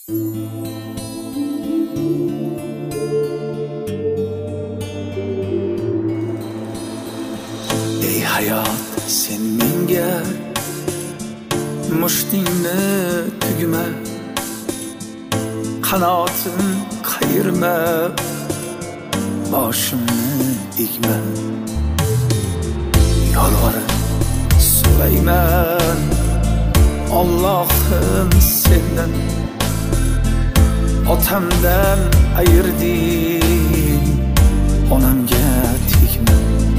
Ey hayot, sen menga mushtingni tugma, qanotin qayirma, boshimni egma. Yolvorib so'rayman Allohim sendan, otamdan ayırding, onamga tegma.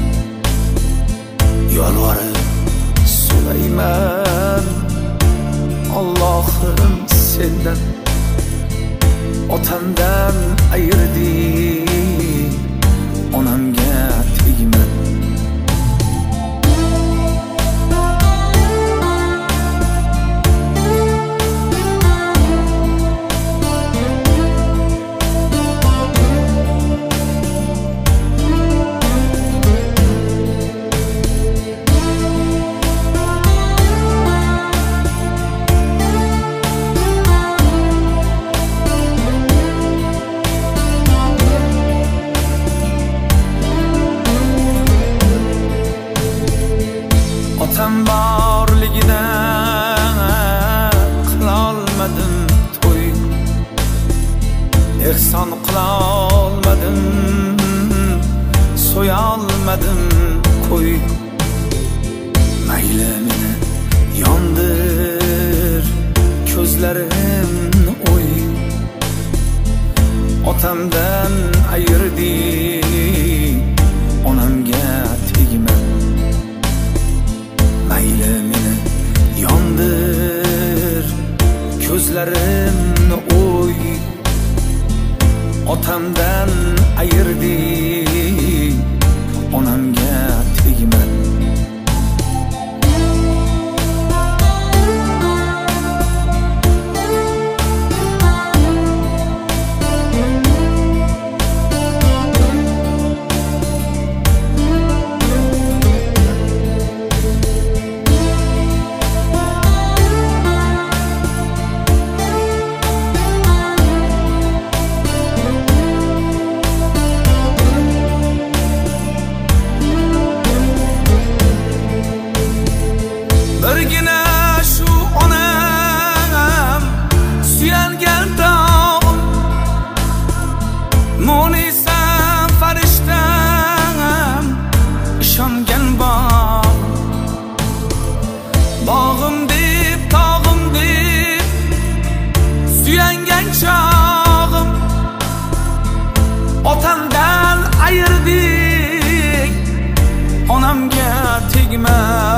Yolvorib so'rayman Allohim sendan, otamdan ayırding, onamga tegma. Otam borligida qilolmadim to'y, ehson qilolmadim, so'yolmadim qo'y. Mayli meni yondir ko'zlarimni o'y, otamdan ayırding, onamga tegma. Mayli meni yondir ko'zlarimni o'y, otamdan ayırding, onamga tegma. Birgina shu onam suyangan tog'im, Mo'nisam farishtam ishongan bog'im. Bog'im deb, tog'im deb suyangan chog'im, otamdan ayırding, onamga tegma.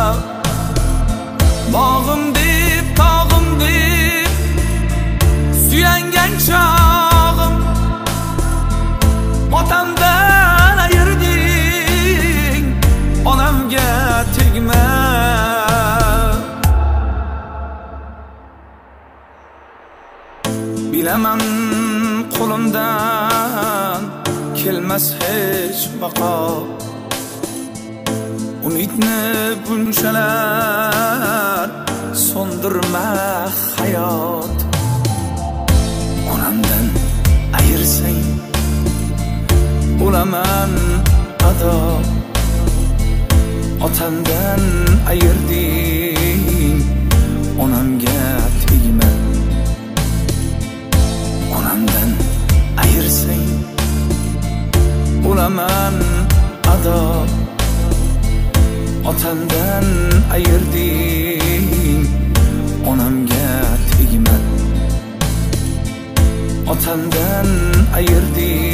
Bog'im deb, tog'im deb suyangan chog'im, otamdan ayırding, onamga tegma. Bilaman qo'limdan kelmas hech baqo, umidni bunchalar so'ndirma hayot. Onamdan ayirsang bo'laman ado, otamdan ayırding, onamga tegma. Onamdan ayirsang bo'laman ado, otamdan ayırding, onamga tegma. Otamdan ayırding,